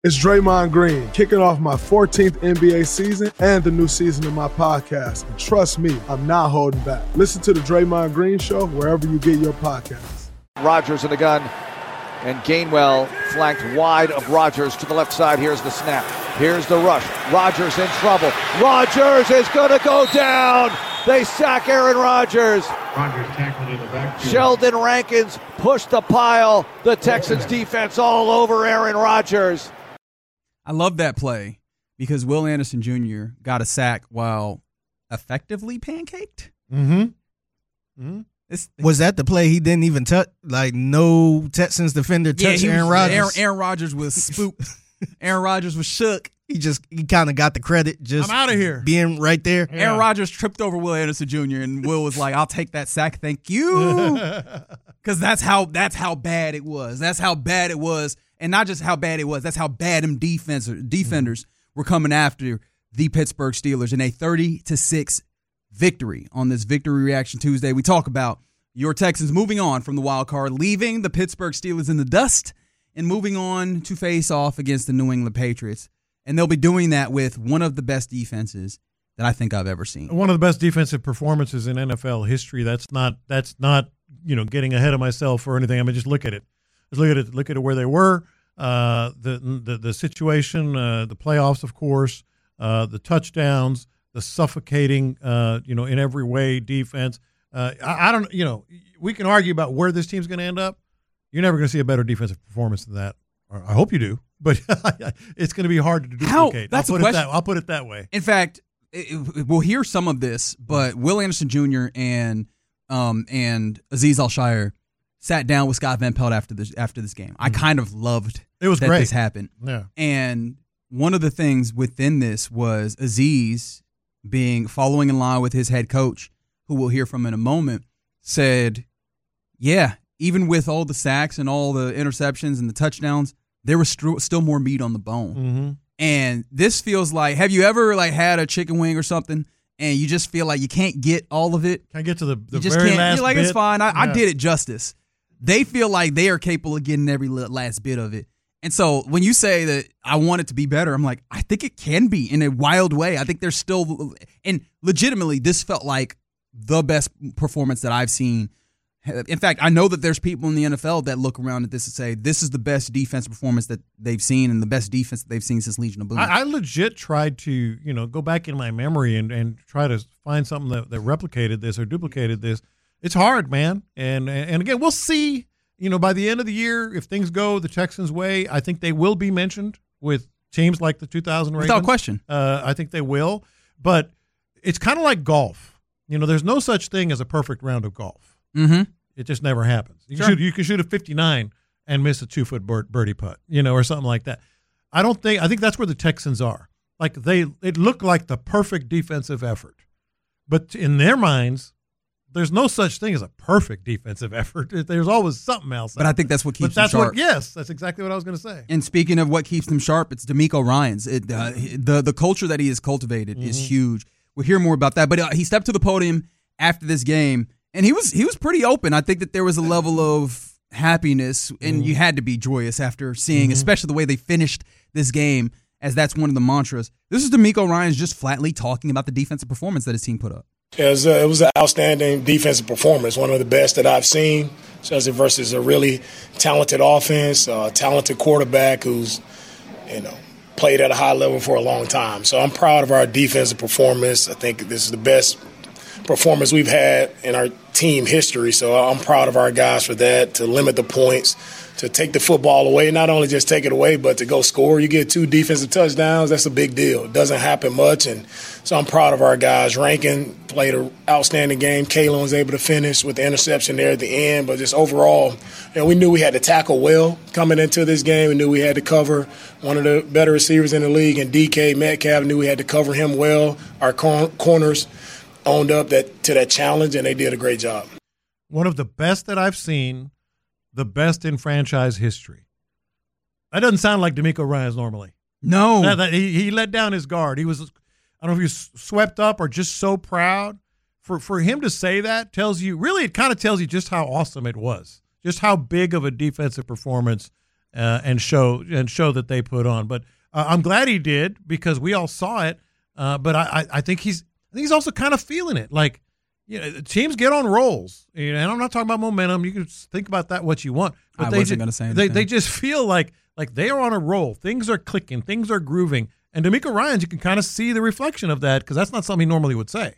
It's Draymond Green, kicking off my 14th NBA season and the new season of my podcast. And trust me, I'm not holding back. Listen to the Draymond Green Show wherever you get your podcasts. Rodgers in the gun, and Gainwell flanked wide of Rodgers to the left side. Here's the snap. Here's the rush. Rodgers in trouble. Rodgers is going to go down. They sack Aaron Rodgers. Rodgers tackled in the backfield. Sheldon Rankins pushed the pile. The Texans defense all over Aaron Rodgers. I love that play because Will Anderson Jr. got a sack while effectively pancaked. Was that the play he didn't even touch? Like, no Texans defender touched Aaron Rodgers? Aaron Rodgers was spooked. Aaron Rodgers was shook. He kind of got the credit just I'm out of here. Being right there. Yeah. Aaron Rodgers tripped over Will Anderson Jr. and Will was like, "I'll take that sack, thank you," because that's how bad it was. That's how bad it was, and not just how bad it was. That's how bad them defenders were coming after the Pittsburgh Steelers in a 30-6 victory on this Victory Reaction Tuesday. We talk about your Texans moving on from the wild card, leaving the Pittsburgh Steelers in the dust, and moving on to face off against the New England Patriots. And they'll be doing that with one of the best defenses that I think I've ever seen. One of the best defensive performances in NFL history. That's not getting ahead of myself or anything. I mean, just look at it. Look at it where they were. The situation, the playoffs, of course, the touchdowns, the suffocating, in every way defense. I don't, we can argue about where this team's going to end up. You're never going to see a better defensive performance than that. Or I hope you do, but it's going to to duplicate. That's a question. I'll put it that way. In fact, we'll hear some of this, but Will Anderson Jr. and Azeez Al-Shaair sat down with Scott Van Pelt after this game. I kind of loved it was that great. This happened. Yeah. And one of the things within this was Azeez following in line with his head coach, who we'll hear from in a moment, said, yeah, even with all the sacks and all the interceptions and the touchdowns, there was still more meat on the bone. Mm-hmm. And this feels like, have you ever had a chicken wing or something and you just feel like you can't get all of it? Can't get to the you just very can't, last you're like, bit. It's fine. I did it justice. They feel like they are capable of getting every last bit of it. And so when you say that I want it to be better, I'm like, I think it can be in a wild way. I think there's still, and legitimately, this felt like the best performance that I've seen. In fact, I know that there's people in the NFL that look around at this and say this is the best defensive performance that they've seen and the best defense that they've seen since Legion of Boom. I legit tried to, go back in my memory and try to find something that replicated this or duplicated this. It's hard, man. And again, we'll see, by the end of the year, if things go the Texans' way, I think they will be mentioned with teams like the 2000 Ravens. Without question. I think they will. But it's kind of like golf. There's no such thing as a perfect round of golf. Mm-hmm. It just never happens. You can shoot a 59 and miss a 2-foot birdie putt, or something like that. I think that's where the Texans are. Like it looked like the perfect defensive effort, but in their minds, there's no such thing as a perfect defensive effort. There's always something else. But I think that's what keeps them sharp. Yes, that's exactly what I was going to say. And speaking of what keeps them sharp, it's DeMeco Ryans. The culture that he has cultivated is huge. We'll hear more about that. But he stepped to the podium after this game. And he was pretty open. I think that there was a level of happiness, and you had to be joyous after seeing, especially the way they finished this game, as that's one of the mantras. This is DeMeco Ryans just flatly talking about the defensive performance that his team put up. It was an outstanding defensive performance, one of the best that I've seen, especially versus a really talented offense, talented quarterback who's, played at a high level for a long time. So I'm proud of our defensive performance. I think this is the best performance we've had in our team history, so I'm proud of our guys for that, to limit the points, to take the football away, not only just take it away, but to go score. You get 2 defensive touchdowns, that's a big deal. It doesn't happen much, and so I'm proud of our guys. Rankin played an outstanding game. Kalen was able to finish with the interception there at the end, but just overall, we knew we had to tackle well coming into this game. We knew we had to cover one of the better receivers in the league, and DK Metcalf, knew we had to cover him well. Our corners owned up to that challenge, and they did a great job. One of the best that I've seen, the best in franchise history. That doesn't sound like DeMeco Ryans normally. No. He let down his guard. He was, I don't know if he was swept up or just so proud. For him to say that it kind of tells you just how awesome it was, just how big of a defensive performance and show that they put on. But I'm glad he did because we all saw it. But I think he's also kind of feeling it. Like, teams get on rolls, and I'm not talking about momentum. You can think about that what you want. But I wasn't going to say anything. They just feel like they are on a roll. Things are clicking. Things are grooving. And DeMeco Ryans, you can kind of see the reflection of that because that's not something he normally would say.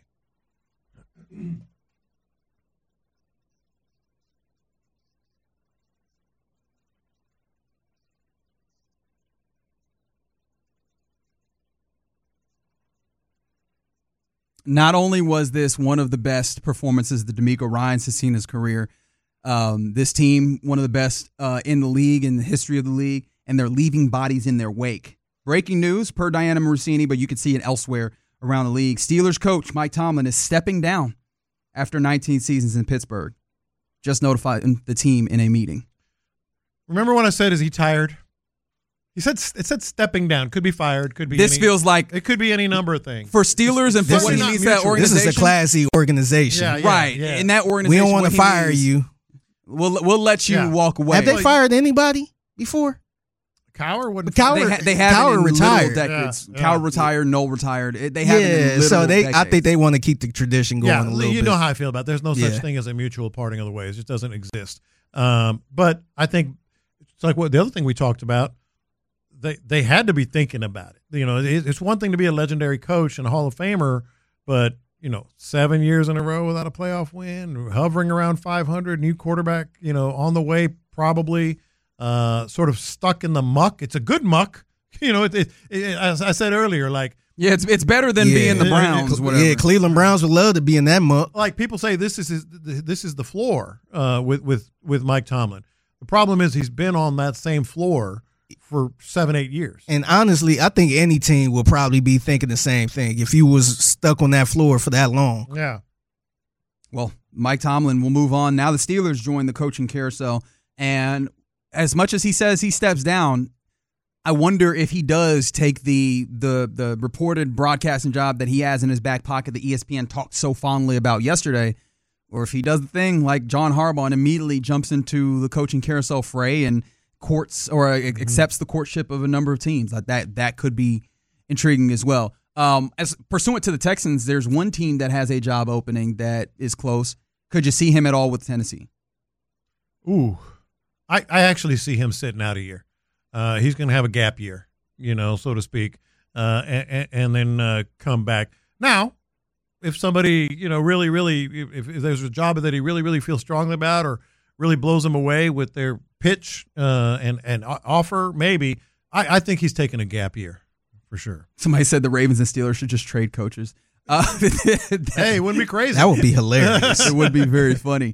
Not only was this one of the best performances that DeMeco Ryans has seen in his career, this team, one of the best in the league, in the history of the league, and they're leaving bodies in their wake. Breaking news per Diana Marusini, but you can see it elsewhere around the league. Steelers coach Mike Tomlin is stepping down after 19 seasons in Pittsburgh. Just notified the team in a meeting. Remember when I said, is he tired? It said stepping down. Could be fired. Could be. This feels like it could be any number of things for Steelers and for what he needs that organization. This is a classy organization, right? Yeah. In that organization, we don't want to fire you. We'll let you walk away. Have they fired anybody before? Cowher wouldn't. They have Cowher retired. Decades. Cowher retired. Noel retired. They haven't. So I think they want to keep the tradition going a little bit. You know how I feel about it. There's no such thing as a mutual parting of the ways. It just doesn't exist. But I think it's like what the other thing we talked about. They had to be thinking about it. It's one thing to be a legendary coach and a Hall of Famer, but 7 years in a row without a playoff win, hovering around 500, new quarterback, on the way probably. Sort of stuck in the muck. It's a good muck, as I said earlier. It's better than being the Browns. Whatever. Yeah, Cleveland Browns would love to be in that muck. Like people say, this is the floor with Mike Tomlin. The problem is he's been on that same floor for 7-8 years. And honestly, I think any team will probably be thinking the same thing if you was stuck on that floor for that long. Yeah. Well, Mike Tomlin will move on. Now the Steelers join the coaching carousel, and as much as he says he steps down, I wonder if he does take the reported broadcasting job that he has in his back pocket that ESPN talked so fondly about yesterday, or if he does the thing like John Harbaugh and immediately jumps into the coaching carousel fray and accepts the courtship of a number of teams. That could be intriguing as well. As pursuant to the Texans, there's one team that has a job opening that is close. Could you see him at all with Tennessee? Ooh. I actually see him sitting out a year. He's going to have a gap year, so to speak, and then come back. Now, if somebody, really, really, if there's a job that he really, really feels strongly about or really blows him away with their pitch and offer, maybe, I think he's taking a gap year for sure. Somebody said the Ravens and Steelers should just trade coaches. Hey, it wouldn't be crazy. That would be hilarious. It would be very funny.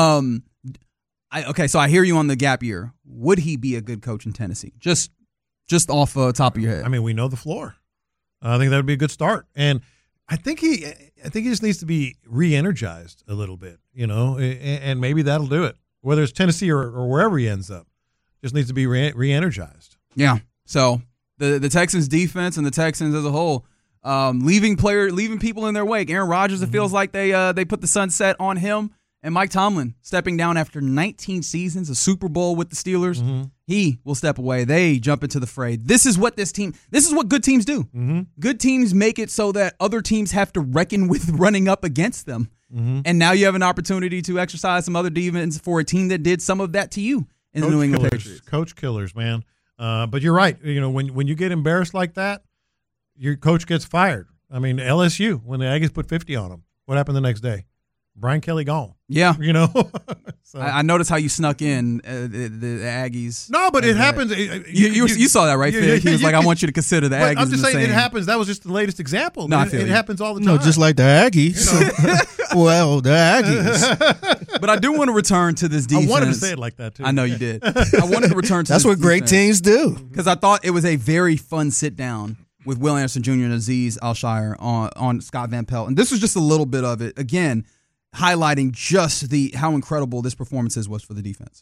So I hear you on the gap year. Would he be a good coach in Tennessee? Just off the top of your head. I mean, we know the floor. I think that would be a good start. And I think he just needs to be re-energized a little bit, and maybe that'll do it. Whether it's Tennessee or wherever he ends up, just needs to be re-energized. Yeah. So the Texans defense and the Texans as a whole, leaving people in their wake. Aaron Rodgers, it feels like they put the sunset on him. And Mike Tomlin stepping down after 19 seasons, a Super Bowl with the Steelers, he will step away. They jump into the fray. This is what good teams do. Mm-hmm. Good teams make it so that other teams have to reckon with running up against them. Mm-hmm. And now you have an opportunity to exercise some other defense for a team that did some of that to you in the New England Patriots. Coach killers, man. But you're right. When you get embarrassed like that, your coach gets fired. I mean, LSU, when the Aggies put 50 on them, what happened the next day? Brian Kelly gone. Yeah. So. I noticed how you snuck in the Aggies. No, but it happens. You saw that, right, Phil? He was like, I want you to consider the Aggies. I'm just saying it happens. That was just the latest example. No, it happens all the time. No, just like the Aggies. Well, the Aggies. But I do want to return to this defense. I wanted to say it like that, too. I know you did. I wanted to return to That's this what great teams do. Because I thought it was a very fun sit-down with Will Anderson Jr. and Azeez Al-Shaair on Scott Van Pelt. And this was just a little bit of it. Again, highlighting just how incredible this performance was for the defense.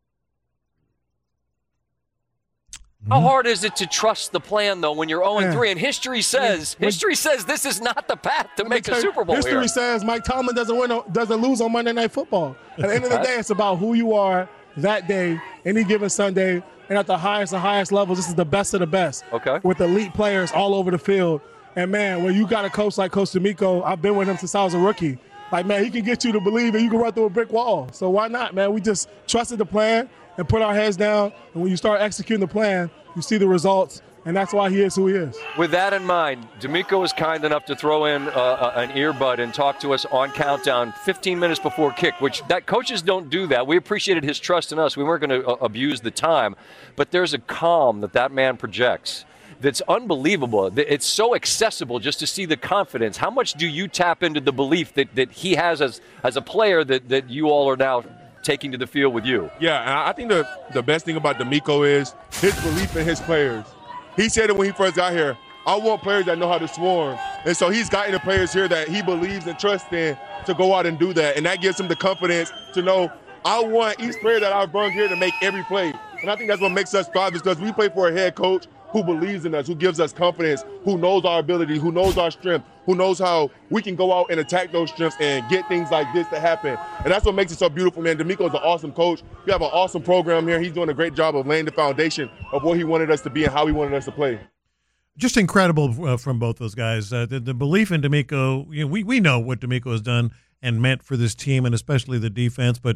How hard is it to trust the plan, though, when you're 0-3? And history says this is not the path to make a Super Bowl. History says Mike Tomlin doesn't lose on Monday Night Football. At the end of the day, it's about who you are that day, any given Sunday, and at the highest and highest levels, this is the best of the best. Okay. With elite players all over the field. And, man, when you got a coach like Coach D'Amico, I've been with him since I was a rookie. Like, man, he can get you to believe that you can run through a brick wall. So why not, man? We just trusted the plan and put our heads down. And when you start executing the plan, you see the results. And that's why he is who he is. With that in mind, D'Amico was kind enough to throw in an earbud and talk to us on Countdown 15 minutes before kick, which that coaches don't do that. We appreciated his trust in us. We weren't going to abuse the time. But there's a calm that man projects that's unbelievable. It's so accessible just to see the confidence. How much do you tap into the belief that he has as a player that you all are now taking to the field with you? Yeah, and I think the best thing about D'Amico is his belief in his players. He said it when he first got here, I want players that know how to swarm. And so he's gotten the players here that he believes and trusts in to go out and do that. And that gives him the confidence to know, I want each player that I've brought here to make every play. And I think that's what makes us thrive, is because we play for a head coach who believes in us, who gives us confidence, who knows our ability, who knows our strength, who knows how we can go out and attack those strengths and get things like this to happen. And that's what makes it so beautiful, man. D'Amico's an awesome coach. We have an awesome program here. He's doing a great job of laying the foundation of what he wanted us to be and how he wanted us to play. Just incredible from both those guys. The belief in D'Amico, we know what D'Amico has done and meant for this team, and especially the defense, but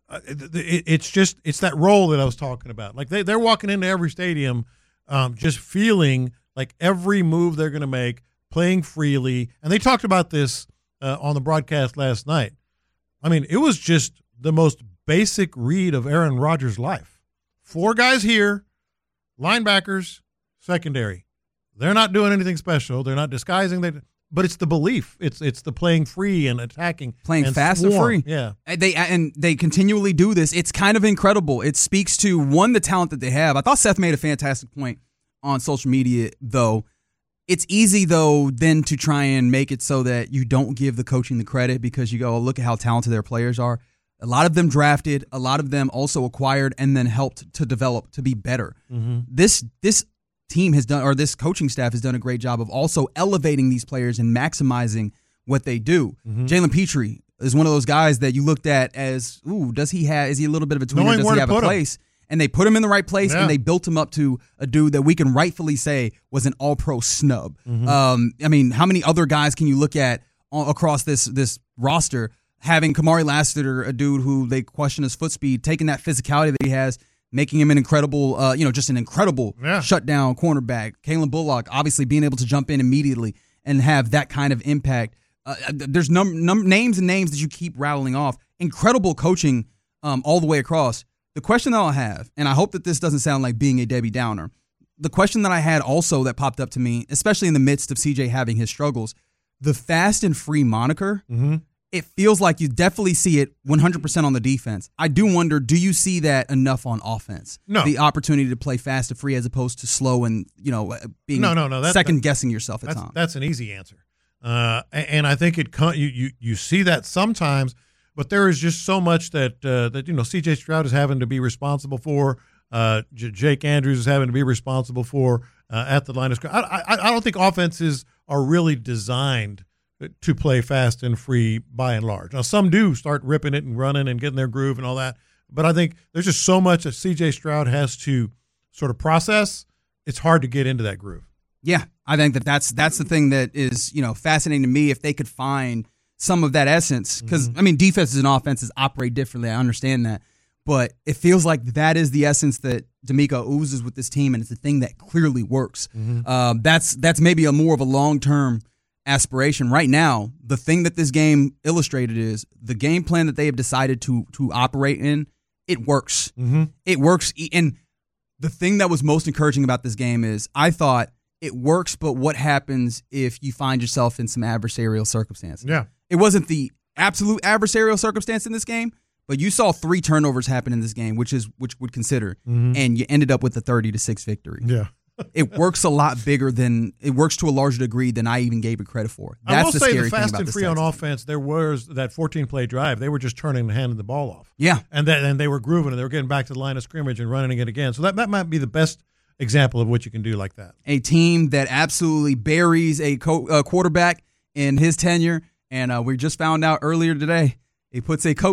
it's that role that I was talking about. Like they're walking into every stadium just feeling like every move they're going to make, playing freely. And they talked about this on the broadcast last night. I mean, it was just the most basic read of Aaron Rodgers' life. 4 guys here, linebackers, secondary. They're not doing anything special. They're not disguising. But it's the belief. It's the playing free and attacking. Playing and fast swarm. and free. Yeah. They continually do this. It's kind of incredible. It speaks to, one, the talent that they have. I thought Seth made a fantastic point on social media, though. It's easy, though, then to try and make it so that you don't give the coaching the credit because you go, oh, look at how talented their players are. A lot of them drafted. A lot of them also acquired and then helped to develop to be better. Mm-hmm. This team has done, or this coaching staff has done a great job of also elevating these players and maximizing what they do. Mm-hmm. Jalen Petrie is one of those guys that you looked at as, is he a little bit of a tweener? Does he have a place? And they put him in the right place, and they built him up to a dude that we can rightfully say was an all-pro snub. Mm-hmm. I mean, how many other guys can you look at across this roster having Kamari Lassiter, a dude who they question his foot speed, taking that physicality that he has, making him an incredible, just an incredible shutdown cornerback. Kalen Bullock, obviously being able to jump in immediately and have that kind of impact. There's names and names that you keep rattling off. Incredible coaching all the way across. The question that I'll have, and I hope that this doesn't sound like being a Debbie Downer, the question that I had also that popped up to me, especially in the midst of CJ having his struggles, the fast and free moniker, it feels like you definitely see it 100% on the defense. I do wonder, do you see that enough on offense? No. The opportunity to play fast and free as opposed to slow and, being second-guessing yourself at times. That's an easy answer. And I think you see that sometimes. But there is just so much that C.J. Stroud is having to be responsible for. Jake Andrews is having to be responsible for at the line of scrimmage. I don't think offenses are really designed to play fast and free by and large. Now, some do start ripping it and running and getting their groove and all that. But I think there's just so much that C.J. Stroud has to sort of process. It's hard to get into that groove. Yeah, I think that's the thing that is fascinating to me. If they could find some of that essence, because defenses and offenses operate differently. I understand that, but it feels like that is the essence that D'Amico oozes with this team, and it's a thing that clearly works. Mm-hmm. That's maybe a more of a long-term aspiration. Right now, the thing that this game illustrated is the game plan that they have decided to operate in. It works. Mm-hmm. It works, and the thing that was most encouraging about this game is I thought it works, but what happens if you find yourself in some adversarial circumstances? Yeah. It wasn't the absolute adversarial circumstance in this game, but you saw 3 turnovers happen in this game, which would consider, and you ended up with a 30-6 victory. Yeah, it works a lot bigger than it works to a larger degree than I even gave it credit for. That's I will the say scary the fast thing about and free on offense. There was that 14-play drive. They were just turning and handing the ball off. Yeah, and they were grooving and they were getting back to the line of scrimmage and running it again. So that might be the best example of what you can do like that. A team that absolutely buries a quarterback in his tenure. And we just found out earlier today, he puts a coach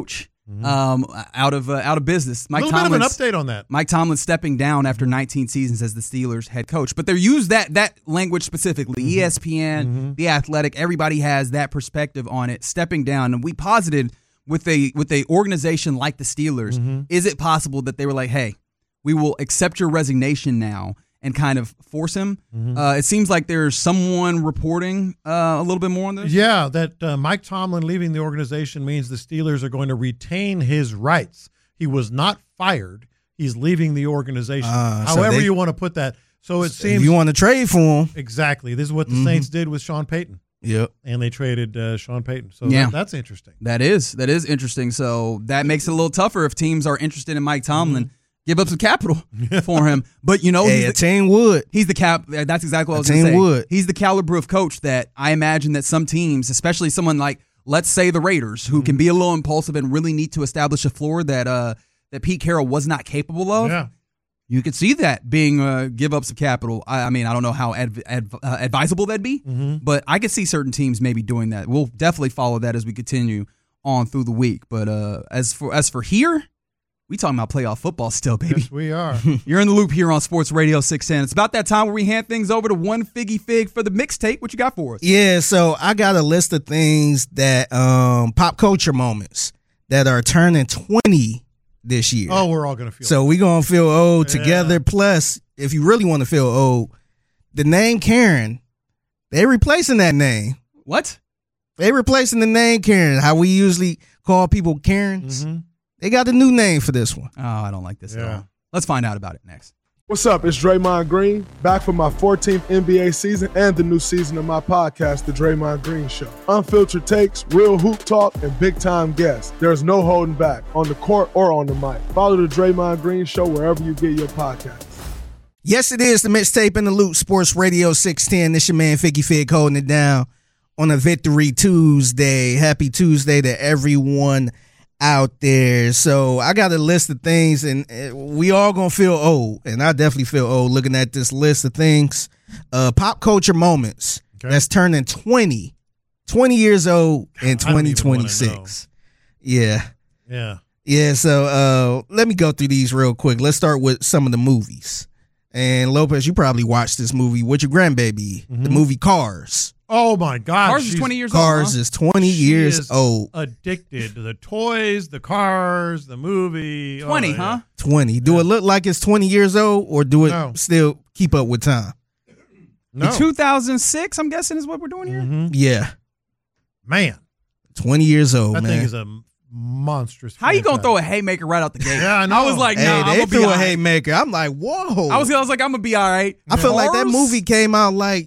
out of business. A little bit of an update on that. Mike Tomlin stepping down after 19 seasons as the Steelers head coach. But they use that language specifically. ESPN, The Athletic, everybody has that perspective on it, stepping down. And we posited with a organization like the Steelers, is it possible that they were like, hey, we will accept your resignation now and kind of force him? It seems like there's someone reporting a little bit more on this. Yeah, that Mike Tomlin leaving the organization means the Steelers are going to retain his rights. He was not fired. He's leaving the organization. However you want to put that. So it seems you want to trade for him. Exactly. This is what the Saints did with Sean Payton. Yep. And they traded Sean Payton. So that's interesting. That is interesting. So that makes it a little tougher if teams are interested in Mike Tomlin. Give up some capital for him. But, hey, a team would. He's the cap. That's exactly what I was going to say. Would. He's the caliber of coach that I imagine that some teams, especially someone like, let's say the Raiders, who can be a little impulsive and really need to establish a floor that Pete Carroll was not capable of. Yeah. You could see that being give up some capital. I mean, I don't know how advisable that'd be, but I could see certain teams maybe doing that. We'll definitely follow that as we continue on through the week. But as for here, we talking about playoff football still, baby. Yes, we are. You're in the loop here on Sports Radio 610. It's about that time where we hand things over to One Figgy Fig for the mixtape. What you got for us? Yeah, so I got a list of things that pop culture moments that are turning 20 this year. Oh, we're all going to feel So we're going to feel old together. Plus, if you really want to feel old, the name Karen, they replacing that name. What? They replacing the name Karen. How we usually call people Karens. They got a new name for this one. Oh, I don't like this at all. Let's find out about it next. What's up? It's Draymond Green, back for my 14th NBA season and the new season of my podcast, The Draymond Green Show. Unfiltered takes, real hoop talk, and big-time guests. There's no holding back, on the court or on the mic. Follow The Draymond Green Show wherever you get your podcasts. Yes, it is the mixtape in the loop, Sports Radio 610. This your man, Figgy Fig, holding it down on a Victory Tuesday. Happy Tuesday to everyone out there. So I got a list of things, and we all gonna feel old, and I definitely feel old looking at this list of things. Pop culture moments that's turning 20 years old in 2026. Yeah. So let me go through these real quick. Let's start with some of the movies. And Lopez, you probably watched this movie with your grandbaby, the movie Cars. Oh my God! Cars is 20 years old. Cars is 20 years old. Addicted to the toys, the cars, the movie. 20, huh? 20. Do it look like it's 20 years old, or do it still keep up with time? No. 2006, I'm guessing, is what we're doing here. Yeah, man, 20 years old. That man. thing is a monstrous. How you gonna throw a haymaker right out the gate? Yeah, I know. I was like, nah, they I'm threw gonna a be haymaker. I'm like, whoa. I was like, I'm gonna be all right. I feel like that movie came out like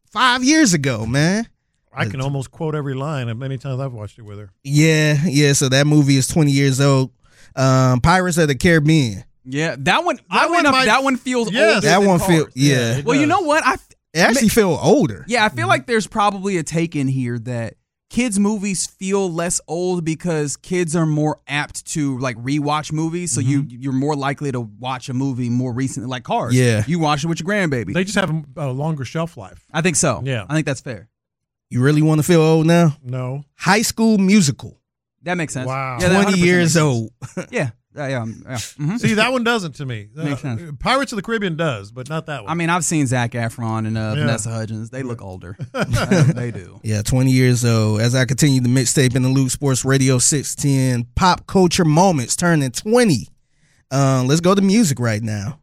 5 years ago, man. I can almost quote every line of many times I've watched it with her. Yeah. So that movie is 20 years old. Pirates of the Caribbean. Yeah, that one. That one feels older. That one feels. Yeah. Well, you know what? It actually feel older. Yeah, I feel like there's probably a take in here that kids' movies feel less old because kids are more apt to like rewatch movies. So you're more likely to watch a movie more recently, like Cars. Yeah, you watch it with your grandbaby. They just have a longer shelf life. I think so. Yeah, I think that's fair. You really want to feel old now? No. High School Musical. That makes sense. Wow. Yeah, 20 years old. Yeah. Mm-hmm. See, that one doesn't to me. Makes sense. Pirates of the Caribbean does, but not that one. I mean, I've seen Zac Efron and Vanessa Hudgens. They look older. They do. Yeah, 20 years old. As I continue the mixtape in the Loop Sports Radio 610, pop culture moments turning 20. Let's go to music right now.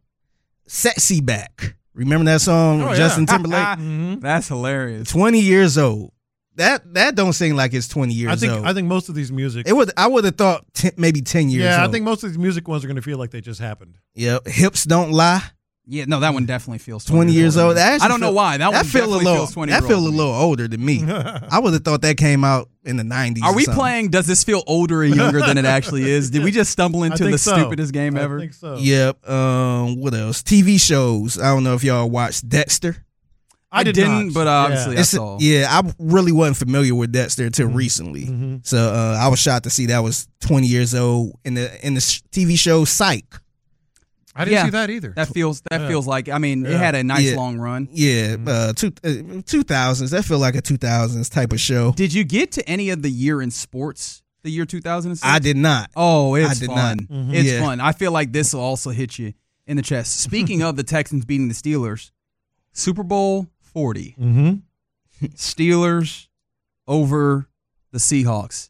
Sexy Back. Remember that song, Justin Timberlake? That's hilarious. 20 years old. That don't seem like it's 20 years old. I think most of these music. I would have thought maybe 10 years old. Yeah, I think most of these music ones are going to feel like they just happened. Yep. Hips Don't Lie. Yeah, no, that one definitely feels 20 years old. I don't know why. That one definitely feels 20 years old. That feels a little older than me. I would have thought that came out in the 90s. Are we playing Does This Feel Older or Younger Than It Actually Is? Did we just stumble into the stupidest game ever? I think so. Yep. What else? TV shows. I don't know if y'all watched Dexter. I didn't, but obviously I saw. Yeah, I really wasn't familiar with Dexter until recently. So I was shocked to see that was 20 years old in the TV show Psych. I didn't see that either. That feels like, I mean, it had a nice long run. Yeah, 2000s. That feel like a 2000s type of show. Did you get to any of the year in sports The year 2006? I did not. Oh, it's I did fun. not. It's Yeah. fun. I feel like this will also hit you in the chest. Speaking of the Texans beating the Steelers, Super Bowl 40. Mm-hmm. Steelers over the Seahawks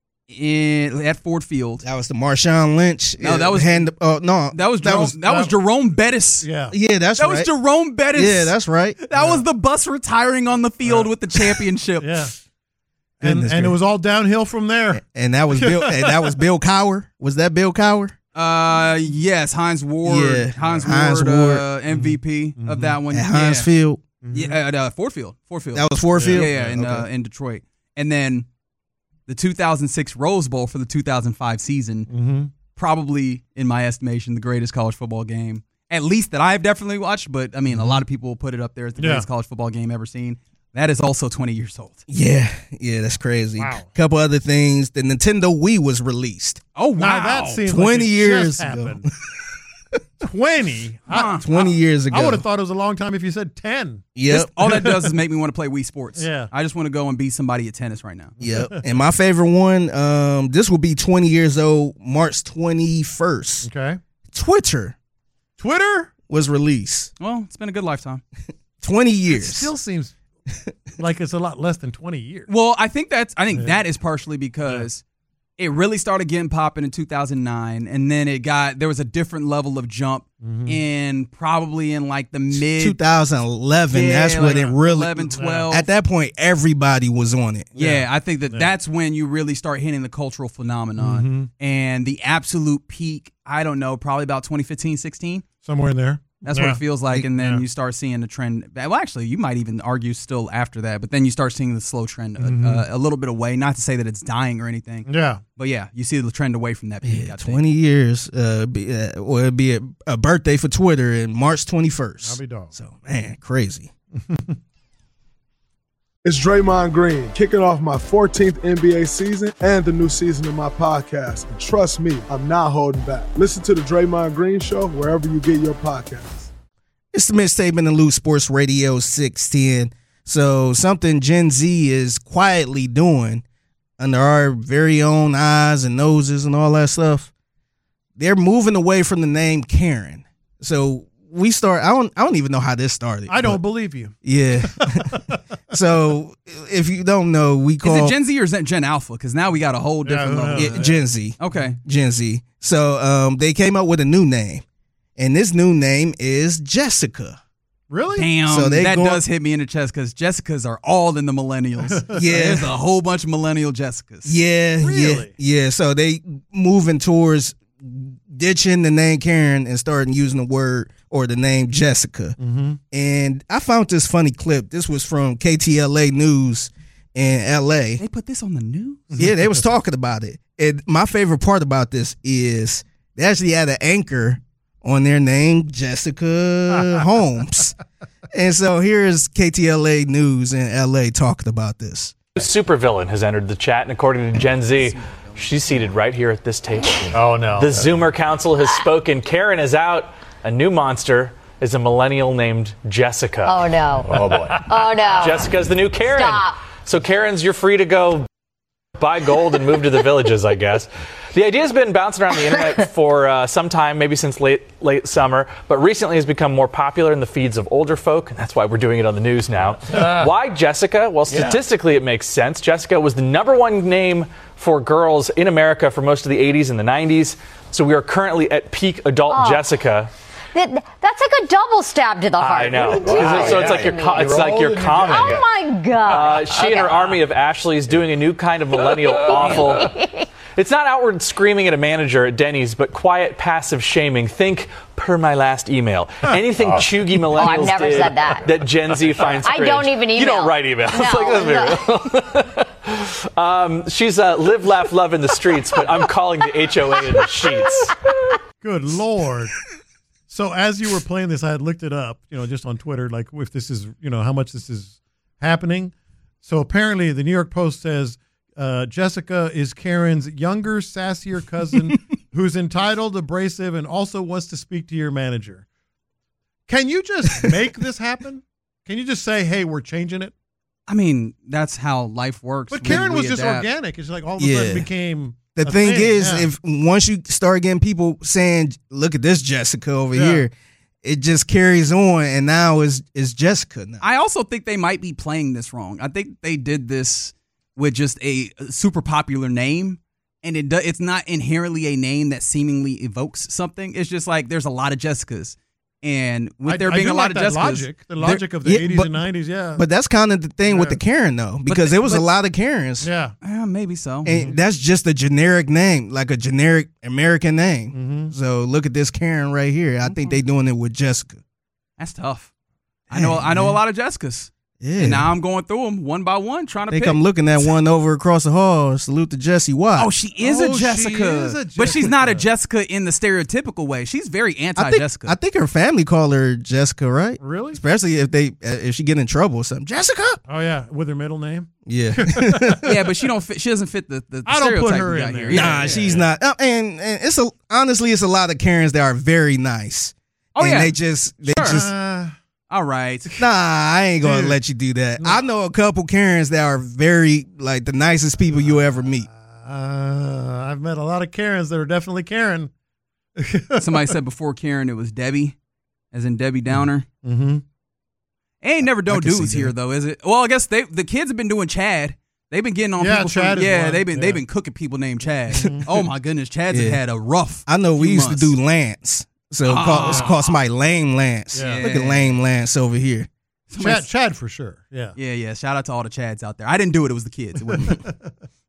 at Ford Field. That was the Marshawn Lynch. No, that was that was Jerome Bettis. Yeah. Yeah, that's That right. was Jerome Bettis. Yeah, that's right. That was the bus retiring on the field with the championship. Yeah. Goodness And it gracious. was all downhill from there. And that was Bill. And that was Bill Cowher. Was that Bill Cowher? Yes, Hines Ward. Yeah, Hines Hines Ward, Ward. MVP of that one. At Heinz Field. Yeah, at Ford Field. That was Ford Field. Yeah, in Detroit. And then the 2006 Rose Bowl for the 2005 season, probably, in my estimation, the greatest college football game, at least that I've definitely watched. But, I mean, a lot of people will put it up there as the greatest college football game ever seen. That is also 20 years old. Yeah, that's crazy. Wow. Couple other things. The Nintendo Wii was released. Oh, wow. Now, that seems 20 like it years just ago. happened. 20? 20 years ago. I would have thought it was a long time if you said 10. Yep. All that does is make me want to play Wii Sports. Yeah. I just want to go and beat somebody at tennis right now. Yep. And my favorite one, this will be 20 years old, March 21st. Okay. Twitter was released. Well, it's been a good lifetime. 20 It years. still seems like it's a lot less than 20 years. Well, I think that is partially because it really started getting popping in 2009, and then there was a different level of jump in probably in like the mid 2011. Yeah, That's like when it really 11, 12. At that point, everybody was on it. Yeah, I think that's when you really start hitting the cultural phenomenon. And the absolute peak, I don't know, probably about 2015, 16. Somewhere in there. That's what it feels like. And then you start seeing the trend. Well, actually, you might even argue still after that, but then you start seeing the slow trend a little bit away. Not to say that it's dying or anything. Yeah. But yeah, you see the trend away from that peak. Yeah, 20 years. It'd be a birthday for Twitter in March 21st. I'll be dog. So, man, crazy. It's Draymond Green, kicking off my 14th NBA season and the new season of my podcast. And trust me, I'm not holding back. Listen to the Draymond Green Show wherever you get your podcasts. It's the Mixtape and the Loot Sports Radio 610. So something Gen Z is quietly doing under our very own eyes and noses and all that stuff. They're moving away from the name Karen. So we start. I don't even know how this started. I don't believe you. Yeah. So if you don't know, we call Is it Gen Z or is that Gen Alpha? Because now we got a whole different level. Gen Z. Okay. Gen Z. So they came up with a new name, and this new name is Jessica. Really? Damn, So that does hit me in the chest because Jessicas are all in the millennials. Yeah. There's a whole bunch of millennial Jessicas. Yeah, Really? yeah. So they moving towards ditching the name Karen and starting using the word or the name Jessica. And I found this funny clip. This was from KTLA News in LA. They put this on the news? Yeah, they was talking about it. And my favorite part about this is they actually had an anchor on their name, Jessica Holmes. And so here is KTLA News in LA talking about this. Supervillain has entered the chat, and according to Gen Z, she's seated right here at this table. Oh, no. The Zoomer Council has spoken. Karen is out. A new monster is a millennial named Jessica. Oh, no. Oh, boy. Oh, no. Jessica's the new Karen. Stop. So, Karens, you're free to go buy gold and move to the villages, I guess. The idea has been bouncing around the internet for some time, maybe since late summer, but recently has become more popular in the feeds of older folk, and that's why we're doing it on the news now. Why Jessica? Well, statistically, it makes sense. Jessica was the #1 name for girls in America for most of the 80s and the 90s, so we are currently at peak adult Jessica. That's like a double stab to the heart. I know. What are you doing? So it's like you're comment. Oh, my God. She and her army of Ashleys doing a new kind of millennial awful. It's not outward screaming at a manager at Denny's, but quiet passive shaming. Think per my last email. Anything chuggy millennials I've never did said that. Gen Z finds I cringe. don't even email. You don't write emails. No, She's live, laugh, love in the streets, but I'm calling the HOA in the sheets. Good Lord. So as you were playing this, I had looked it up, just on Twitter, like if this is, how much this is happening. So apparently the New York Post says Jessica is Karen's younger, sassier cousin who's entitled, abrasive, and also wants to speak to your manager. Can you just make this happen? Can you just say, hey, we're changing it? I mean, that's how life works. But Karen was just organic. It's like all of a sudden became. The thing is, if once you start getting people saying, "Look at this Jessica over here," it just carries on, and now is Jessica now. I also think they might be playing this wrong. I think they did this with just a super popular name, and it's not inherently a name that seemingly evokes something. It's just like there's a lot of Jessicas. And with there being a lot of Jessicas, the logic of the 80s and 90s, But that's kind of the thing with the Karen, though, because there was a lot of Karens. Yeah, maybe so. And that's just a generic name, like a generic American name. So look at this Karen right here. I think they're doing it with Jessica. That's tough. I know a lot of Jessicas. Yeah. And now I'm going through them one by one, trying to I think pick. I'm looking at one over across the hall. Salute to Jessie Watt. Oh, she is a Jessica. But she's not a Jessica in the stereotypical way. She's very anti-Jessica. I think her family call her Jessica, right? Really? Especially if she get in trouble or something. Jessica. Oh yeah, with her middle name. Yeah. Yeah, but she doesn't fit the I don't put stereotype her we got in there. here. Nah, she's not. And it's honestly, it's a lot of Karens that are very nice. Oh, and yeah. they just all right. Nah, I ain't gonna let you do that. I know a couple Karens that are very like the nicest people you'll ever meet. I've met a lot of Karens that are definitely Karen. Somebody said before Karen it was Debbie, as in Debbie Downer. Mm-hmm. Ain't never no dudes here though, is it? Well, I guess the kids have been doing Chad. They've been getting on people. Chad is one. They've been cooking people named Chad. Oh my goodness, Chad's have had a rough. I know we few used months. to do Lance. So it's called somebody Lame Lance. Yeah. Look at Lame Lance over here. Chad for sure. Yeah. Yeah. Shout out to all the Chads out there. I didn't do it. It was the kids. It wasn't me.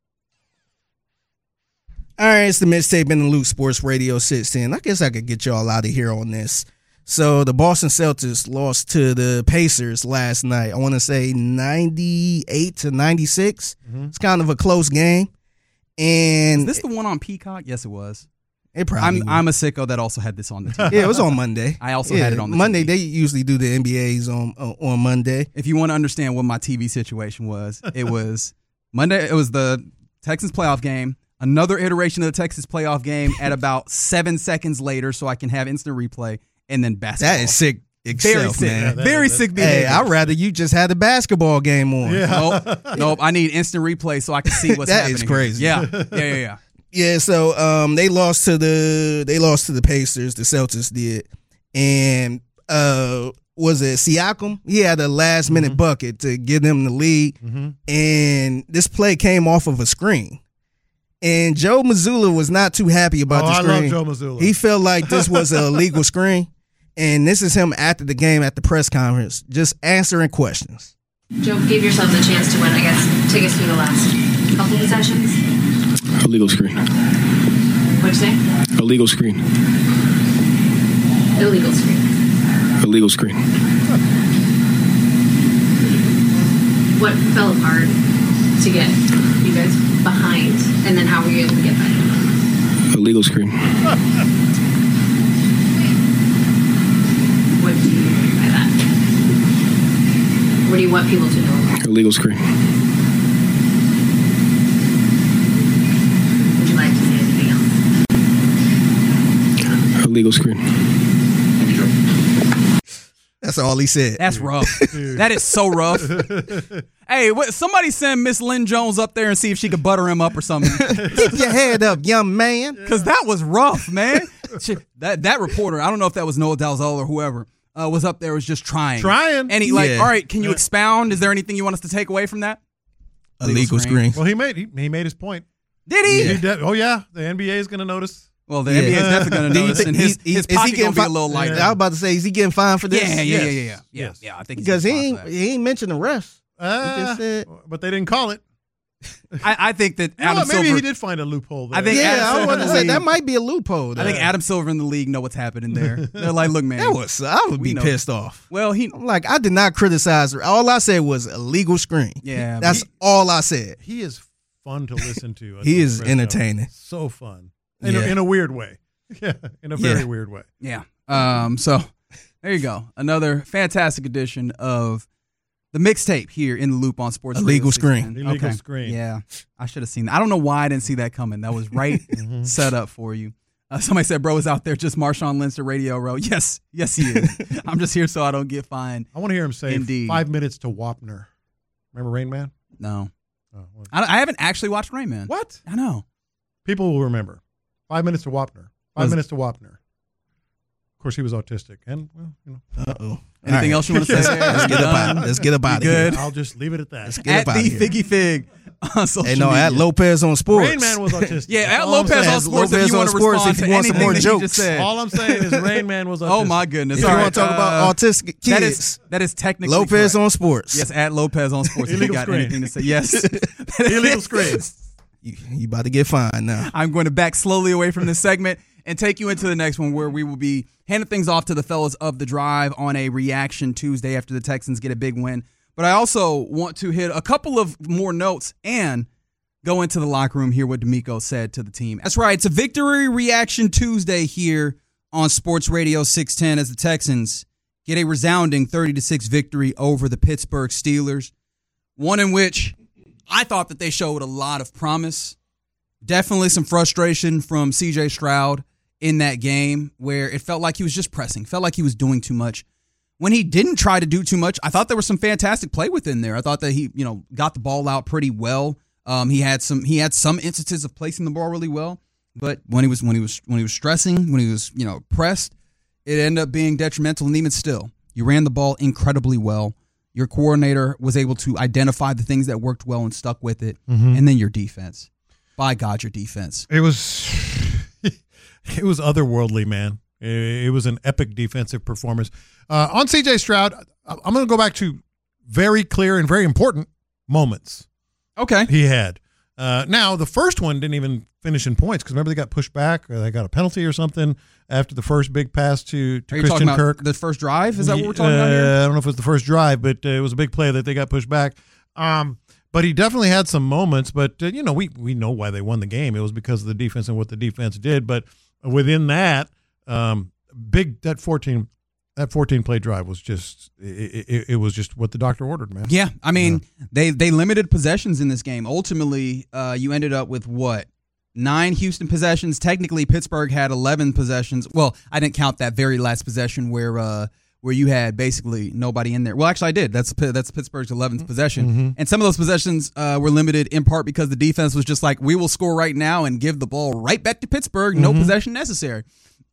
All right, it's the Mixtape in the Loop Sports Radio 610. I guess I could get y'all out of here on this. So the Boston Celtics lost to the Pacers last night. I want to say 98-96. It's kind of a close game. And Is this the one on Peacock? Yes, it was. It probably I'm a sicko that also had this on the TV. Yeah, it was on Monday. I also had it on the Monday. TV. They usually do the NBAs on Monday. If you want to understand what my TV situation was, it was Monday. It was the Texans playoff game. Another iteration of the Texas playoff game at about 7 seconds later, so I can have instant replay, and then basketball. That is sick. Very Itself, sick. man. Very sick. Hey, I'd rather you just had the basketball game on. Yeah. Nope. I need instant replay so I can see what's That happening. is crazy. Yeah. Yeah, so they lost to the Pacers, the Celtics did. And was it Siakam? He had a last minute bucket to give them the lead. And this play came off of a screen. And Joe Mazzulla was not too happy about the screen. I love Joe Mazzulla. He felt like this was an illegal screen. And this is him after the game at the press conference, just answering questions. Joe, give yourselves a chance to win, I guess. Take us through the last couple possessions. Illegal screen. What'd you say? Illegal screen. Illegal screen. Illegal screen. What fell apart to get you guys behind, and then how were you able to get back? Illegal screen. What do you mean by that? What do you want people to know? Illegal screen. Would you like to say anything else? Illegal screen. That's all he said. That's rough. That is so rough. Hey, somebody send Miss Lynn Jones up there and see if she could butter him up or something. Keep your head up, young man. Because that was rough, man. That reporter, I don't know if that was Noah Dalzell or whoever, was up there, was just trying. And he all right, can you expound? Is there anything you want us to take away from that? Illegal screen. Well, he made his point. Did he? Oh, yeah. The NBA is going to notice. Well, the NBA is definitely going to notice, and his pocket going to be a little lighter. I was about to say, is he getting fined for this? Yeah. I think because he ain't mentioned the refs. He just said, but they didn't call it. I think that Adam maybe Silver, he did find a loophole there. I think I want to say that might be a loophole. I think Adam Silver in the league know what's happening there. They're like, look, man, I would be pissed off. Well, I'm like, I did not criticize her. All I said was illegal screen. Yeah, that's all I said. He is fun to listen to. He is entertaining. So fun in a weird way. Yeah, in a very weird way. Yeah. So there you go. Another fantastic edition of the mixtape here in the Loop on Sports Illegal Radio screen. Illegal screen. Yeah. I should have seen that. I don't know why I didn't see that coming. That was right set up for you. Somebody said, bro is out there just Marshawn Lynch to Radio Row. Yes, he is. I'm just here so I don't get fined. I want to hear him say Indeed. 5 minutes to Wapner. Remember Rain Man? No. Oh, well. I haven't actually watched Rain Man. What? I know. People will remember. 5 Minutes to Wapner. 5 Minutes to Wapner. Of course, he was autistic. And, well, you know. Uh-oh. Anything else you want to say? Let's get up out of here. I'll just leave it at that. Let's get At up out the of here. Figgy Fig on social Hey, no, media. at Lopez on Sports. Rain Man was autistic. Yeah, That's at all I'm Lopez saying. on Sports if Lopez you want on to Sports respond if to you want some anything more that he jokes. just said. All I'm saying is Rain Man was autistic. Oh, my goodness. If All you right, want to talk about autistic kids, that is technically Lopez correct. on Sports. Yes, at Lopez on Sports if you Illegal got screen. anything to say. Yes. Illegal screen. You about to get fined now. I'm going to back slowly away from this segment and take you into the next one where we will be handing things off to the fellas of the Drive on a reaction Tuesday after the Texans get a big win. But I also want to hit a couple of more notes and go into the locker room, hear what D'Amico said to the team. That's right. It's a victory reaction Tuesday here on Sports Radio 610 as the Texans get a resounding 30-6 victory over the Pittsburgh Steelers, one in which I thought that they showed a lot of promise. Definitely some frustration from C.J. Stroud in that game where it felt like he was just pressing, felt like he was doing too much. When he didn't try to do too much, I thought there was some fantastic play within there. I thought that he, got the ball out pretty well. He had some instances of placing the ball really well, but when he was stressing, when he was pressed, it ended up being detrimental. And even still, you ran the ball incredibly well. Your coordinator was able to identify the things that worked well and stuck with it, and then your defense. By God, your defense. It was otherworldly, man. It was an epic defensive performance. On C.J. Stroud, I'm going to go back to very clear and very important moments. Okay. He had. Now, the first one didn't even finish in points because remember they got pushed back or they got a penalty or something after the first big pass to Are you Christian talking about Kirk. the first drive? Is that what we're talking about here? I don't know if it was the first drive, but it was a big play that they got pushed back. But he definitely had some moments. But, we know why they won the game. It was because of the defense and what the defense did. But within that, that 14 play drive was just it was just what the doctor ordered, man. Yeah, I mean they limited possessions in this game. Ultimately, you ended up with what? 9 Houston possessions. Technically, Pittsburgh had 11 possessions. Well, I didn't count that very last possession where you had basically nobody in there. Well, actually, I did. That's Pittsburgh's 11th possession, and some of those possessions were limited in part because the defense was just like, we will score right now and give the ball right back to Pittsburgh. No possession necessary.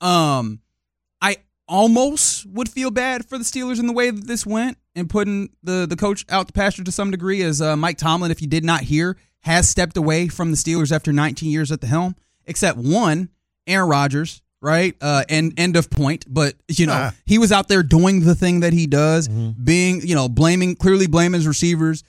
I almost would feel bad for the Steelers in the way that this went and putting the coach out to pasture to some degree, as Mike Tomlin, if you did not hear, has stepped away from the Steelers after 19 years at the helm, except one, Aaron Rodgers, right? End of point. But, he was out there doing the thing that he does, being, clearly blaming his receivers,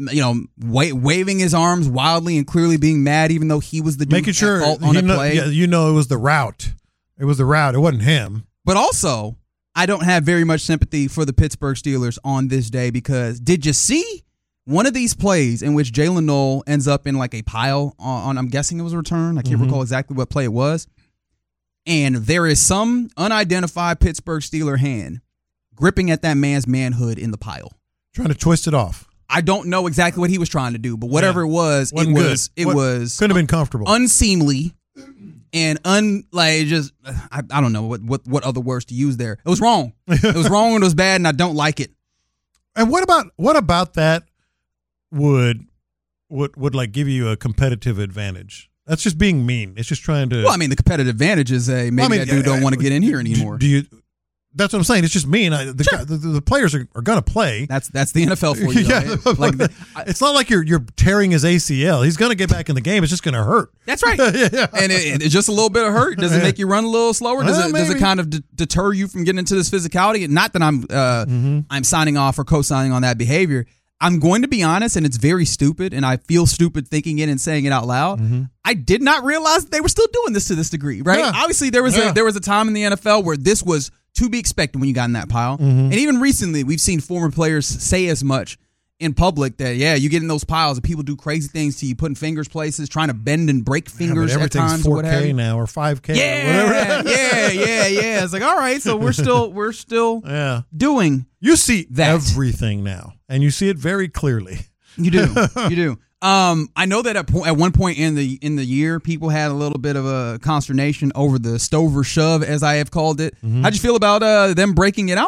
waving his arms wildly and clearly being mad, even though he was the dude making sure at fault on a play. Yeah, it was the route. It was the route. It wasn't him. But also, I don't have very much sympathy for the Pittsburgh Steelers on this day because did you see one of these plays in which Jalen Noel ends up in like a pile on I'm guessing it was a return. I can't recall exactly what play it was. And there is some unidentified Pittsburgh Steeler hand gripping at that man's manhood in the pile. Trying to twist it off. I don't know exactly what he was trying to do, but whatever it was, Wasn't it was couldn't have been comfortable. Unseemly. And I don't know what other words to use there. It was wrong. It was wrong and it was bad, and I don't like it. And what about that would like give you a competitive advantage? That's just being mean. It's just trying to. Well, I mean, the competitive advantage is that dude don't want to get in here anymore. That's what I'm saying. It's just mean. The players are going to play. That's the NFL for you. Yeah, it's not like you're tearing his ACL. He's going to get back in the game. It's just going to hurt. That's right. Yeah. And it's just a little bit of hurt. Does it make you run a little slower? Does it kind of deter you from getting into this physicality? Not that I'm signing off or co-signing on that behavior. I'm going to be honest, and it's very stupid, and I feel stupid thinking it and saying it out loud. I did not realize that they were still doing this to this degree, right? Yeah. Obviously, there was a time in the NFL where this was to be expected when you got in that pile. And even recently, we've seen former players say as much in public that, you get in those piles and people do crazy things to you, putting fingers places, trying to bend and break fingers at times. Everything's 4K now or 5K or whatever. Yeah. It's like, all right, so we're still doing You see that. Everything now, and you see it very clearly. You do. I know that at one point in the year, people had a little bit of a consternation over the Stover shove, as I have called it. How'd you feel about them breaking it out?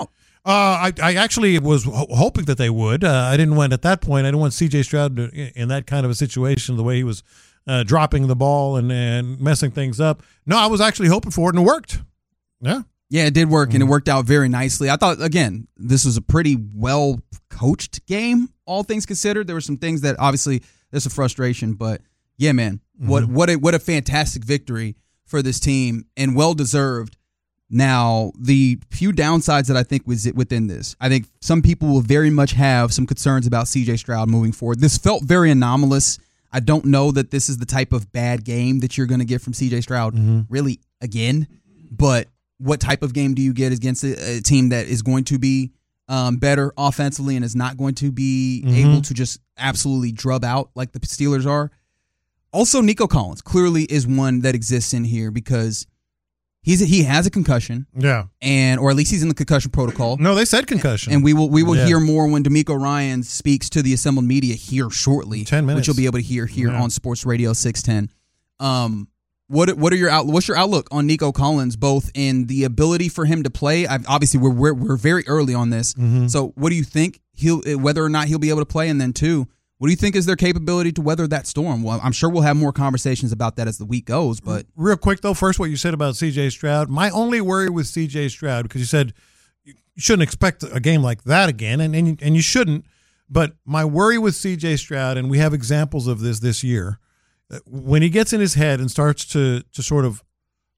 I actually was hoping that they would. I didn't want, at that point, I didn't want C.J. Stroud in that kind of a situation, the way he was dropping the ball and messing things up. No, I was actually hoping for it, and it worked. Yeah. Yeah, it did work, and it worked out very nicely. I thought, again, this was a pretty well-coached game, all things considered. There were some things that, obviously, there's a frustration, but, yeah, man, what a fantastic victory for this team, and well-deserved. Now, the few downsides that I think was within this, I think some people will very much have some concerns about C.J. Stroud moving forward. This felt very anomalous. I don't know that this is the type of bad game that you're going to get from C.J. Stroud really again, but what type of game do you get against a team that is going to be better offensively and is not going to be able to just absolutely drub out like the Steelers are? Also, Nico Collins clearly is one that exists in here because he has a concussion. Yeah. Or at least he's in the concussion protocol. No, they said concussion. And we will hear more when D'Amico Ryan speaks to the assembled media here shortly. 10 minutes. Which you'll be able to hear here on Sports Radio 610. What's your outlook on Nico Collins, both in the ability for him to play? Obviously, we're very early on this. So what do you think whether or not he'll be able to play? And then two, what do you think is their capability to weather that storm? Well, I'm sure we'll have more conversations about that as the week goes. But real quick, though, first what you said about C.J. Stroud. My only worry with C.J. Stroud, because you said you shouldn't expect a game like that again, and you shouldn't. But my worry with C.J. Stroud, and we have examples of this year, when he gets in his head and starts to sort of,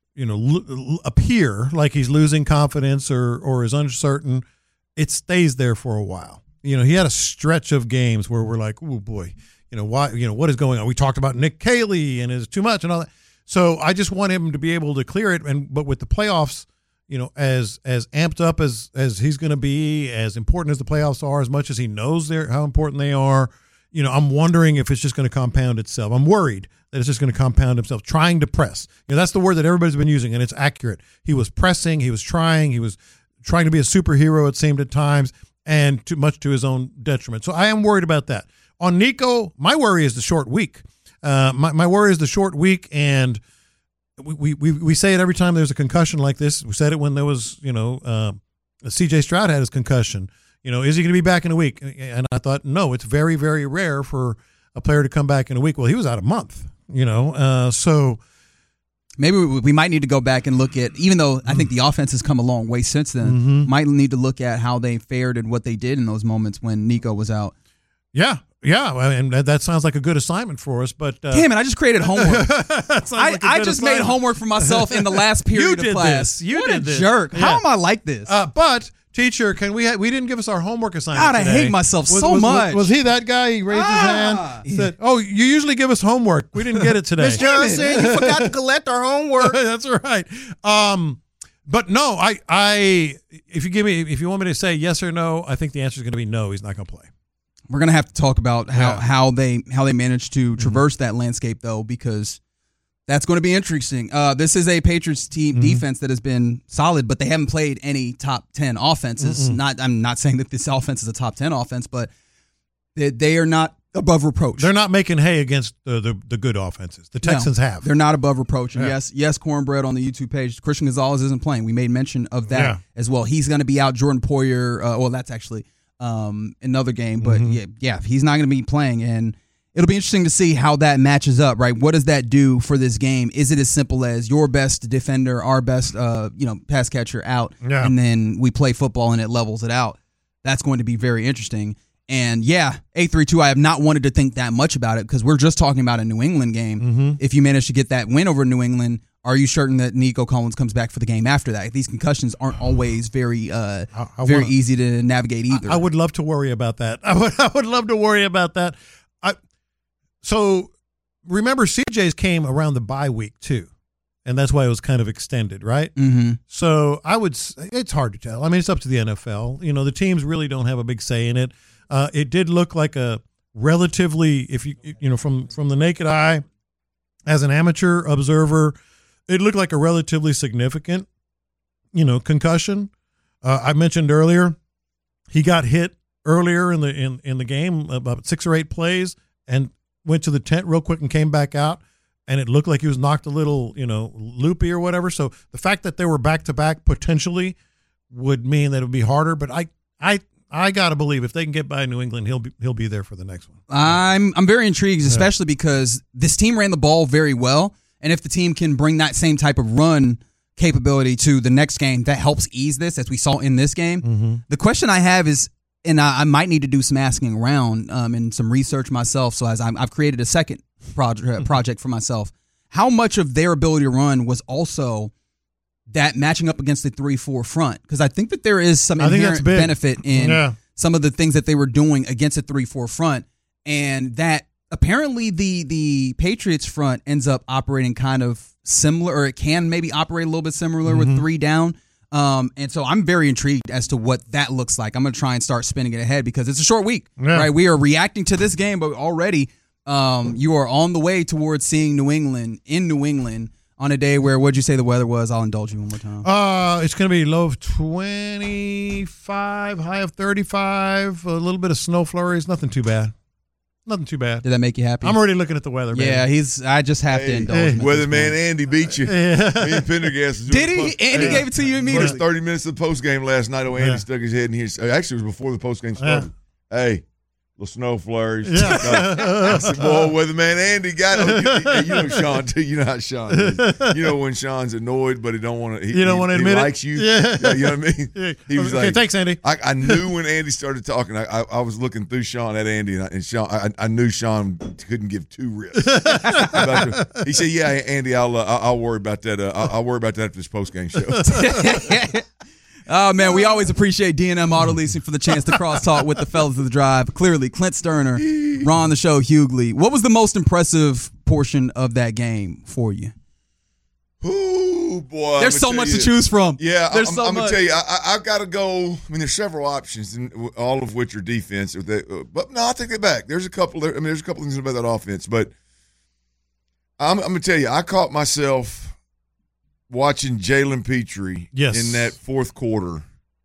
appear like he's losing confidence or is uncertain, it stays there for a while. He had a stretch of games where we're like, oh boy, why, what is going on? We talked about Nick Caley and is too much and all that. So I just want him to be able to clear it. But with the playoffs, as amped up as he's going to be, as important as the playoffs are, as much as he knows how important they are, I'm wondering if it's just going to compound itself. I'm worried that it's just going to compound himself, trying to press. That's the word that everybody's been using, and it's accurate. He was pressing, he was trying to be a superhero, it seemed at times, and too much to his own detriment. So I am worried about that. On Nico, my worry is the short week. My worry is the short week, and we say it every time there's a concussion like this. We said it when there was, C.J. Stroud had his concussion. Is he going to be back in a week? And I thought, no, it's very, very rare for a player to come back in a week. Well, he was out a month, so maybe we might need to go back and look at, even though I think the offense has come a long way since then, might need to look at how they fared and what they did in those moments when Nico was out. Yeah, and that sounds like a good assignment for us. But damn it, I just created homework. I just made homework for myself in the last period of class. You did this. Jerk. Yeah. How am I like this? But teacher, we didn't give us our homework assignment God, today. I hate myself so much. Was he that guy? He raised his hand. Said, "Oh, you usually give us homework. We didn't get it today." Mr. Johnson, you forgot to collect our homework. That's right. But no, if you want me to say yes or no, I think the answer is going to be no. He's not going to play. We're going to have to talk about how they managed to traverse that landscape, though, because that's going to be interesting. This is a Patriots team defense that has been solid, but they haven't played any top 10 offenses. I'm not saying that this offense is a top 10 offense, but they are not above reproach. They're not making hay against the good offenses. The Texans have. They're not above reproach. And yes, Cornbread on the YouTube page, Christian Gonzalez isn't playing. We made mention of that as well. He's going to be out. Jordan Poyer, that's actually another game, but he's not going to be playing, and it'll be interesting to see how that matches up, right? What does that do for this game? Is it as simple as your best defender, our best pass catcher out, and then we play football and it levels it out? That's going to be very interesting. And 8-3-2, I have not wanted to think that much about it because we're just talking about a New England game. If you manage to get that win over New England, are you certain that Nico Collins comes back for the game after that? These concussions aren't always very easy to navigate either. I would love to worry about that. I would love to worry about that. So remember, CJ's came around the bye week too, and that's why it was kind of extended, right? So it's hard to tell. I mean, it's up to the NFL. The teams really don't have a big say in it. It did look like a relatively, if you from the naked eye, as an amateur observer, it looked like a relatively significant, concussion. I mentioned earlier, he got hit earlier in the game, about 6 or 8 plays, and went to the tent real quick and came back out, and it looked like he was knocked a little, loopy or whatever. So the fact that they were back to back potentially would mean that it would be harder. But I got to believe if they can get by New England, he'll be there for the next one. I'm very intrigued, especially because this team ran the ball very well, and if the team can bring that same type of run capability to the next game, that helps ease this, as we saw in this game. Mm-hmm. The question I have is, and I might need to do some asking around and some research myself, so as I've created a second project for myself, how much of their ability to run was also that matching up against the 3-4 front? Because I think that there is some inherent benefit in some of the things that they were doing against a 3-4 front, and that apparently the Patriots front ends up operating kind of similar, or it can maybe operate a little bit similar with 3 down. And so I'm very intrigued as to what that looks like. I'm going to try and start spinning it ahead because it's a short week, right? We are reacting to this game, but already you are on the way towards seeing New England in New England on a day where, what'd you say the weather was? I'll indulge you one more time. It's going to be low of 25, high of 35, a little bit of snow flurries. Nothing too bad. Nothing too bad. Did that make you happy? I'm already looking at the weather, man. Yeah, I just have to indulge him. Weatherman Andy beat you. Yeah. Me and Pendergast. Did he? Andy gave it to you immediately. First 30 minutes of the post game last night, Andy stuck his head in here. Actually, it was before the post game started. Hey, little snow flurries. Yeah. I said, boy, Weatherman Andy got it. You know Sean, too. You know how Sean is. You know when Sean's annoyed, but he don't want to. You don't want to admit he likes you. Yeah. You know what I mean? Yeah. He was like, thanks, Andy. I knew when Andy started talking, I was looking through Sean at Andy, and Sean, I knew Sean couldn't give 2 rips. He said, "Yeah, Andy, I'll worry about that. I'll worry about that after this post game show." Oh, man, we always appreciate D&M Auto Leasing for the chance to cross-talk with the fellas of the drive. Clearly, Clint Sterner, Ron the Show, Hughley. What was the most impressive portion of that game for you? Ooh, boy. There's so much to choose from. Yeah, there's so I'm much. going to tell you, I've got to go. I mean, there's several options, and all of which are defense. But no, I'll take it back. There's a couple things about that offense. But I'm going to tell you, I caught myself watching Jalen Petrie in that fourth quarter,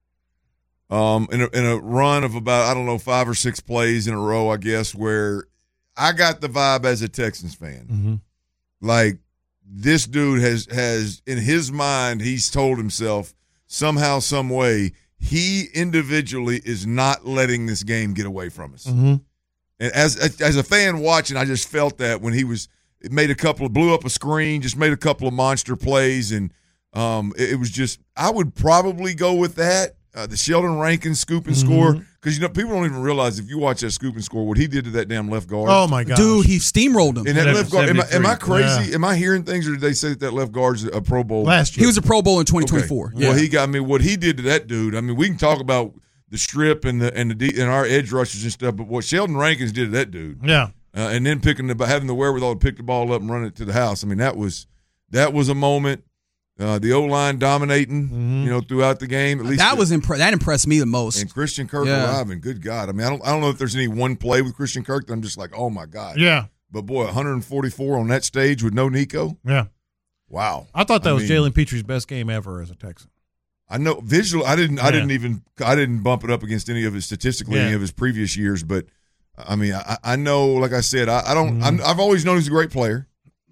in a run of about, I don't know, 5 or 6 plays in a row, I guess, where I got the vibe as a Texans fan. Like, this dude has in his mind, he's told himself somehow, some way, he individually is not letting this game get away from us. And as a fan watching, I just felt that when he was – it blew up a screen, just made a couple of monster plays, and it was just – I would probably go with that, the Sheldon Rankins scoop and score, because, people don't even realize if you watch that scoop and score, what he did to that damn left guard. Oh, my God. Dude, he steamrolled him. And that left guard, am I crazy? Yeah. Am I hearing things, or did they say that left guard's a Pro Bowl? Last year. He was a Pro Bowl in 2024. Okay. Well, what he did to that dude, I mean, we can talk about the strip and our edge rushers and stuff, but what Sheldon Rankins did to that dude. Yeah. And then having the wherewithal to pick the ball up and run it to the house. I mean, that was a moment. The O-line dominating, throughout the game. At least that impressed me the most. And Christian Kirk arriving. Good God! I mean, I don't know if there's any one play with Christian Kirk that I'm just like, oh my God. Yeah. But boy, 144 on that stage with no Nico. Yeah. Wow. I thought that was Jalen Petrie's best game ever as a Texan. I know visual. I didn't bump it up against any of his statistically any of his previous years, but. I mean, I know, like I said, I've always known he's a great player.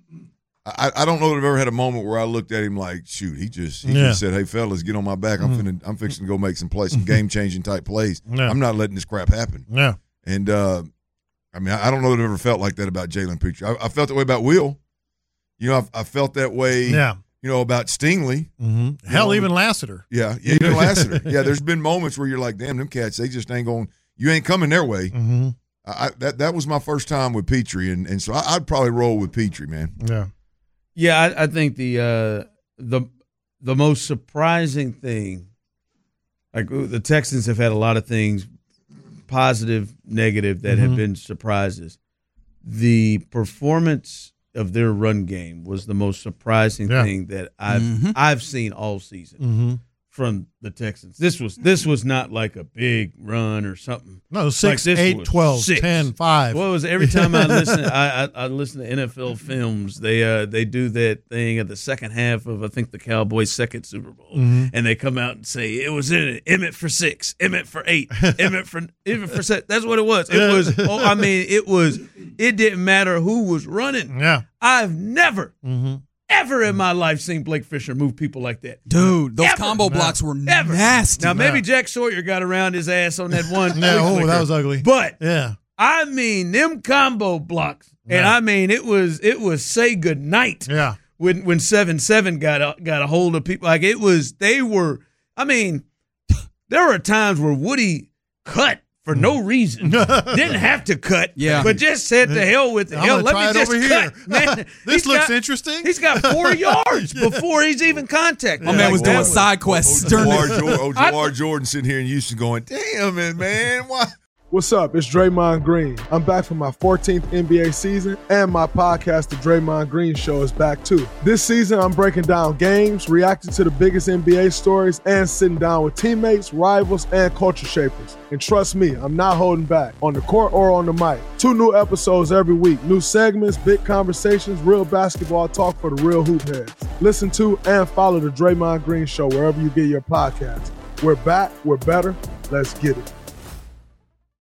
I don't know that I've ever had a moment where I looked at him like, shoot, he just said, hey, fellas, get on my back. I'm fixing to go make some plays, some game-changing type plays. Yeah. I'm not letting this crap happen. Yeah. And, I mean, I don't know that I've ever felt like that about Jalen Petrie. I felt that way about Will. I felt that way, about Stingley. Hell, even Lassiter. Yeah, even Lassiter. Yeah, there's been moments where you're like, damn, them cats, they just ain't going – you ain't coming their way. That was my first time with Petrie, and so I'd probably roll with Petrie, man. Yeah. I think the most surprising thing, like the Texans have had a lot of things, positive, negative, that have been surprises. The performance of their run game was the most surprising thing that I've seen all season. From the Texans. This was not like a big run or something. No, 6, like 8, 12, 10, 5. Well, it was every time I listen I listen to NFL films, they do that thing at the second half of, I think, the Cowboys' second Super Bowl. And they come out and say, it was in it, Emmett for 6, Emmett for 8, Emmett for 7. That's what it was. It didn't matter who was running. Yeah. I've never ever in my life seen Blake Fisher move people like that. Dude, those combo blocks were nasty. Now, maybe Jack Sawyer got around his ass on that one. No, that was ugly. But, yeah, I mean, them combo blocks. And I mean, it was say good night. Yeah. When 7-7 got a hold of people, like they were. I mean, there were times where Woody cut for no reason, didn't have to cut, but just said to hell with it. Hell, let me just cut, man. This looks interesting. He's got 4 yards before he's even contacted. My man was doing side quests. Jawar Jordan sitting here in Houston going, "Damn it, man, why?" What's up? It's Draymond Green. I'm back for my 14th NBA season, and my podcast, The Draymond Green Show, is back too. This season, I'm breaking down games, reacting to the biggest NBA stories, and sitting down with teammates, rivals, and culture shapers. And trust me, I'm not holding back, on the court or on the mic. 2 new episodes every week, new segments, big conversations, real basketball talk for the real hoop heads. Listen to and follow The Draymond Green Show wherever you get your podcasts. We're back, we're better, let's get it.